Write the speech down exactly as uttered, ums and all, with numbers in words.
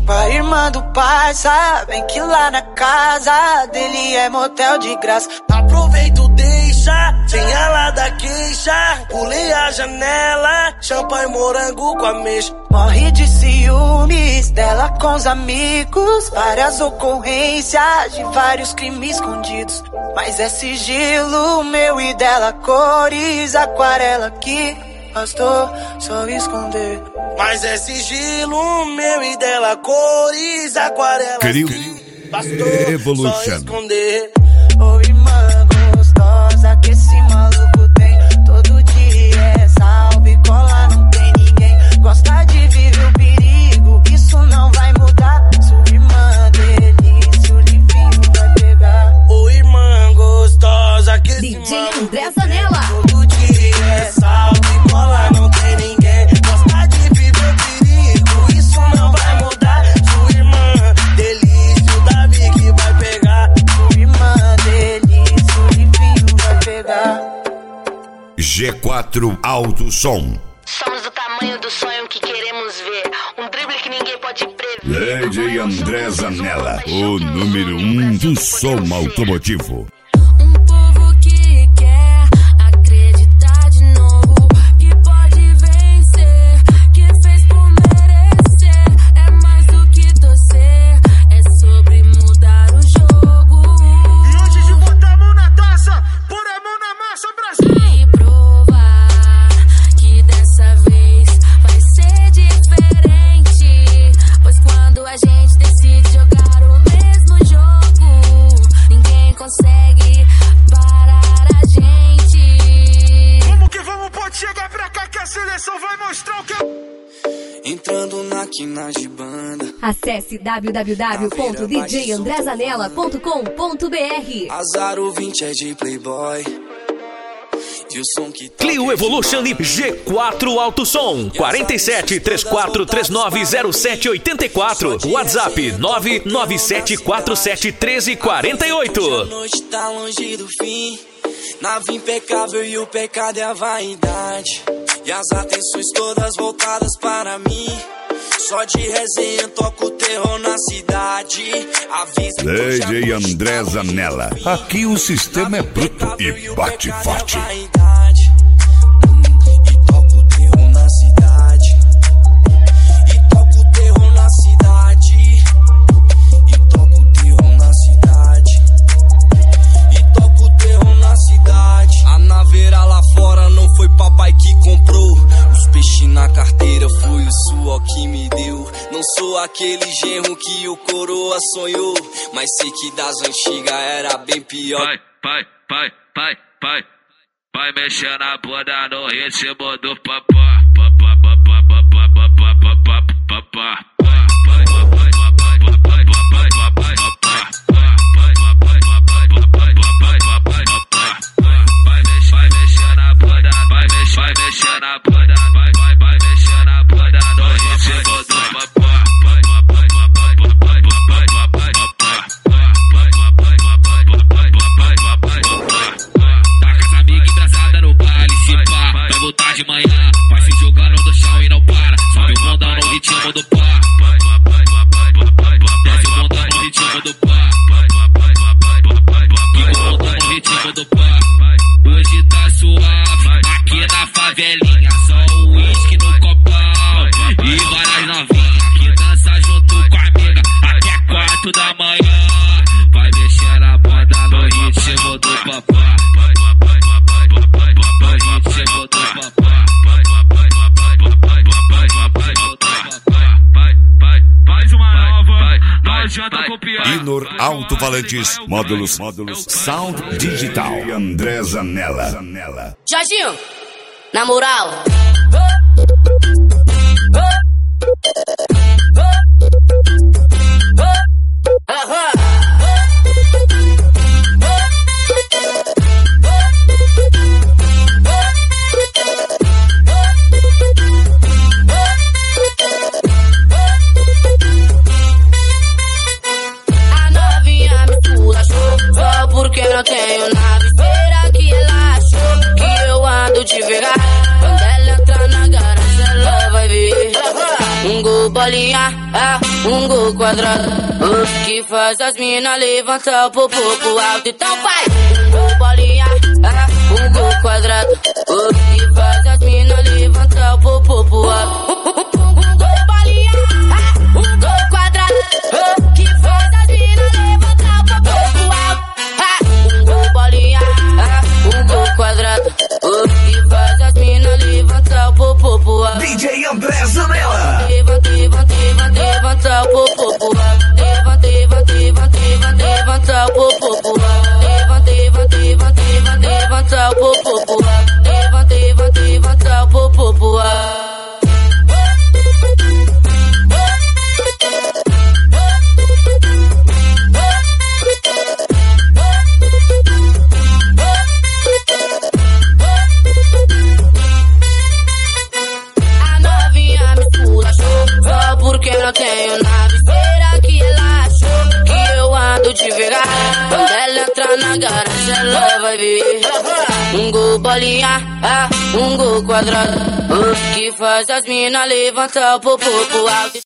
pra irmã do parça. Vem que lá na casa dele é motel de graça. Aproveito, deixa, sem ela da queixa. Pulei a janela, champanhe morango com ameixa. Morre de ciúmes dela com os amigos. Várias ocorrências de vários crimes escondidos. Mas é sigilo meu e dela, cores, aquarela que bastou só esconder. Mas é sigilo meu e dela, cores, aquarela Querido. que bastou Evolution. só esconder. Ô irmã gostosa que esse maluco tem. Todo dia é salve, cola, não tem ninguém. Gosta de viver o perigo, isso não vai mudar. Sua irmã delícia, o livinho vai pegar. Ô irmã gostosa que esse D J maluco André Zanella. todo dia é salve, cola, não tem ninguém. Gosta de viver o perigo, isso não vai mudar. Sua irmã delícia, o Davi que vai pegar. Sua irmã delícia, o livinho vai pegar. G quatro Alto Som. Somos do tamanho do sonho que queremos ver. Um drible que ninguém pode prever. D J André Zanella, o número um do som automotivo. Um povo que quer acreditar de novo, que pode vencer, que fez por merecer. É mais do que torcer, é sobre mudar o jogo. E antes de botar a mão na taça, pôr a mão na massa, Brasil! E provar que dessa vez vai ser diferente. Pois quando a gente decide jogar o mesmo jogo, ninguém consegue parar a gente. Vamos que vamos, pode chegar pra cá que a seleção vai mostrar o que... Entrando na quina de banda. Acesse w w w ponto d j andré zanella ponto com ponto b r. Azar o vinte é de Playboy. E o som que toca Clio é Evolution de e G quatro Alto Som. quarenta e sete, trinta e quatro, trinta e nove, zero sete oito quatro. WhatsApp nove nove sete quatro sete um três quatro oito. A noite tá longe do fim. Nave impecável e o pecado é a vaidade. E as atenções todas voltadas para mim. Só de resenha toco o terror na cidade. Avisa D J André Zanella. Aqui o sistema é bruto e bate forte. E toco o terror na cidade. E toco o terror na cidade. E toco o terror na cidade. E toco o terror na cidade. A naveira lá fora não foi papai que comprou. Os peixes na carteira foi o suor que me deu. Não sou aquele genro que o coroa sonhou, mas sei que das antigas era bem pior. Pai, pai, pai, pai, pai, pai mexendo a bunda no ritmo do papá, papá, papá, papá, papá, papá, papá. Vai mexer na bunda, vai, vai, vai mexer na bunda no ritmo do papá. Tá com essa amiga engraçada no baile, se pá, vai voltar de manhã, vai se jogando no chão e não para. Sobe o bundão no ritmo do pá. Desce o bundão no ritmo do pá. Quica o bundão no ritmo do pá. Hoje tá suave, aqui na favelinha, só o uísque no copão e várias novinhas que dança junto com a amiga até quatro da manhã. Vai mexer na banda no ritmo do papá. No ritmo do papá. Faz uma nova, não adianta copiar. Inor Alto-Falantes, módulos, módulos, Sound Digital. André Zanella. Jorginho, na moral. A novinha me pulachou, só porque não tenho nave. Será que ela achou que eu ando devagar? Quando ela entra na garrafa bolinha, é um gol quadrado, uh, que faz as mina levantar o popô pro alto. Então vai, um gol bolinha, é um gol quadrado, uh, que faz as mina levantar o popô pro alto. Um gol bolinha, é um gol quadrado, uh, que faz as mina levantar o popô pro alto. Um gol bolinha, é um gol quadrado, uh, que faz as mina levantar o popô pro alto. D J André Zanella. Levanta, levanta, levanta, levanta o popô pro alto. Levanta, levanta, levanta, levanta, levanta o popô pro alto. Levanta, levanta, levanta, levanta, levanta o popô pro alto. Levanta, levanta, levanta o popô pro alto. Porque não tenho nave, será que ela achou que eu ando devagar? Quando ela entrar na garagem ela vai ver um gol bolinha, ah, um gol quadrado, uh, que faz as mina levantar o popô pro alto.